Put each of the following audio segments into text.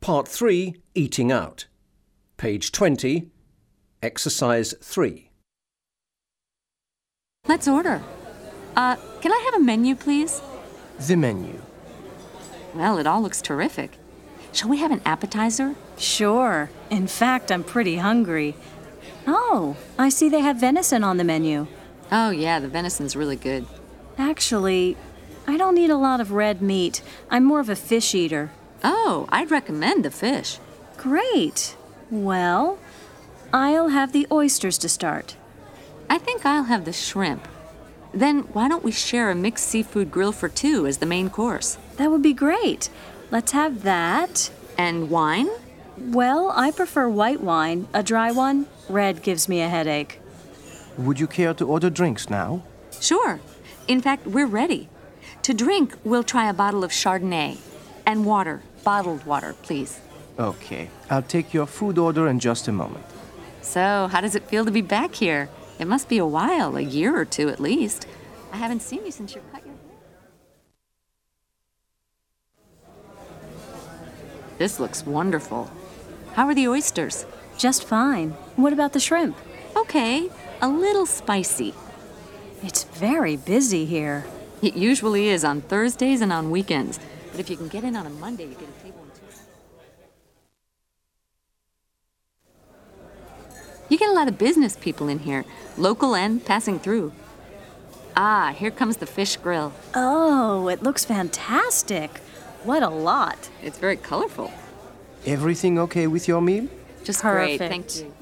Part 3, Eating Out. Page 20, Exercise 3. Let's order. Can I have a menu, please? The menu. Well, it all looks terrific. Shall we have an appetizer? Sure. In fact, I'm pretty hungry. Oh, I see they have venison on the menu. Oh, yeah, the venison's really good. Actually, I don't eat a lot of red meat. I'm more of a fish eater. Oh, I'd recommend the fish. Great. Well, I'll have the oysters to start. I think I'll have the shrimp. Then why don't we share a mixed seafood grill for two as the main course? That would be great. Let's have that. And wine? Well, I prefer white wine. A dry one, red gives me a headache. Would you care to order drinks now? Sure. In fact, we're ready. To drink, we'll try a bottle of Chardonnay. And water, bottled water, please. Okay, I'll take your food order in just a moment. So, how does it feel to be back here? It must be a while, a year or two at least. I haven't seen you since you cut your hair. This looks wonderful. How are the oysters? Just fine. What about the shrimp? Okay, a little spicy. It's very busy here. It usually is on Thursdays and on weekends. But if you can get in on a Monday, you get a table on Tuesday. You get a lot of business people in here, local and passing through. Ah, here comes the fish grill. Oh, it looks fantastic. What a lot. It's very colorful. Everything okay with your meal? Just Perfect. great, thank you.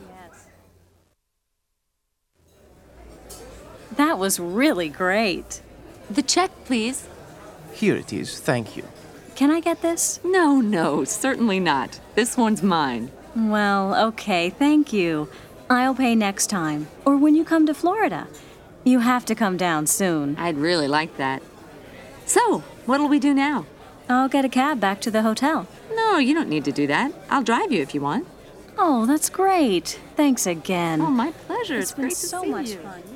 That was really great. The check, please. Here it is, thank you. Can I get this? No, certainly not. This one's mine. Well, okay, thank you. I'll pay next time, or when you come to Florida. You have to come down soon. I'd really like that. So, what'll we do now? I'll get a cab back to the hotel. No, you don't need to do that. I'll drive you if you want. Oh, that's great. Thanks again. Oh, my pleasure. It's been great to so see much you. fun.